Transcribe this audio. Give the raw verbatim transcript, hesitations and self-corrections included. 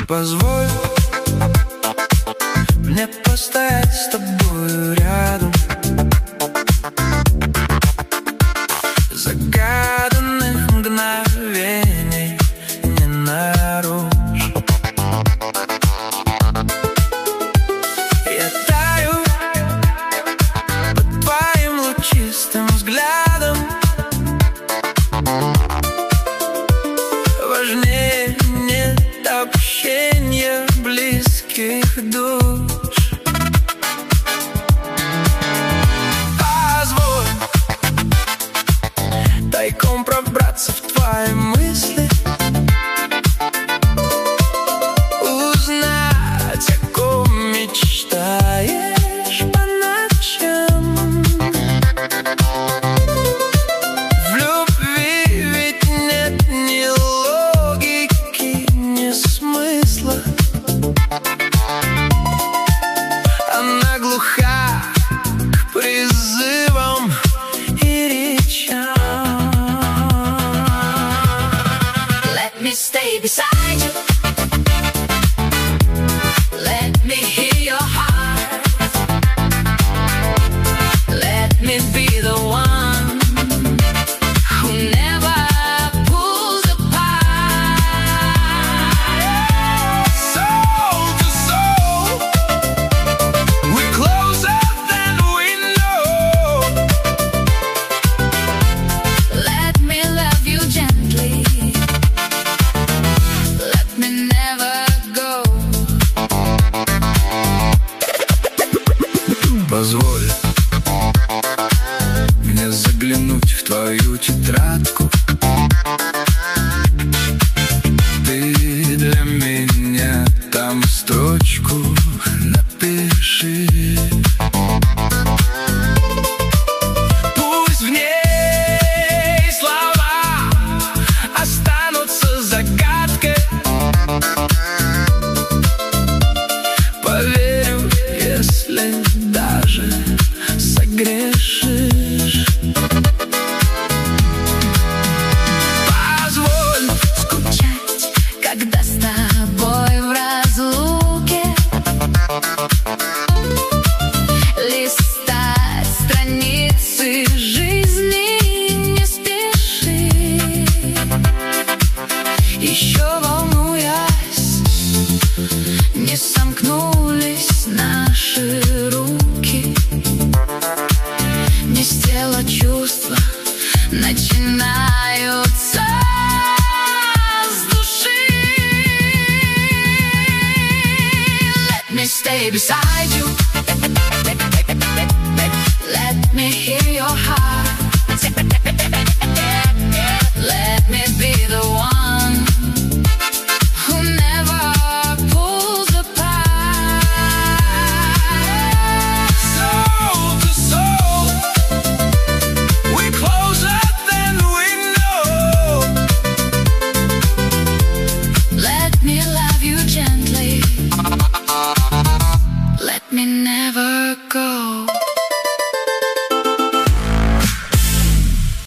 Позволь мне постоять с тобой рядом, загаданных мгновений не нарушь. Я таю под твоим лучистым взглядом. Важнее нет общения близких душ. Позволь тайком пробраться в твои мысли, узнать, о ком мечтаешь по ночам. В любви ведь нет ни логики, ни смысла. Она глуха к призывам и речам. Let me stay beside you. Let me hear your heart. Let me be the one who never pulls apart. Soul to soul, we're closer than we know. Let me love you gently. Let me never go. Позволь мне заглянуть в твою тетрадку. Ты для меня там строчку напиши. Пусть в ней слова останутся загадкой. Поверю, если даже согрешишь. Позволь Скучать, когда с тобой в разлуке, листать страницы жизни не спеши. Еще волнуясь, не сомкнулись наши руки, не с тела чувства начинаются с души. Let me stay beside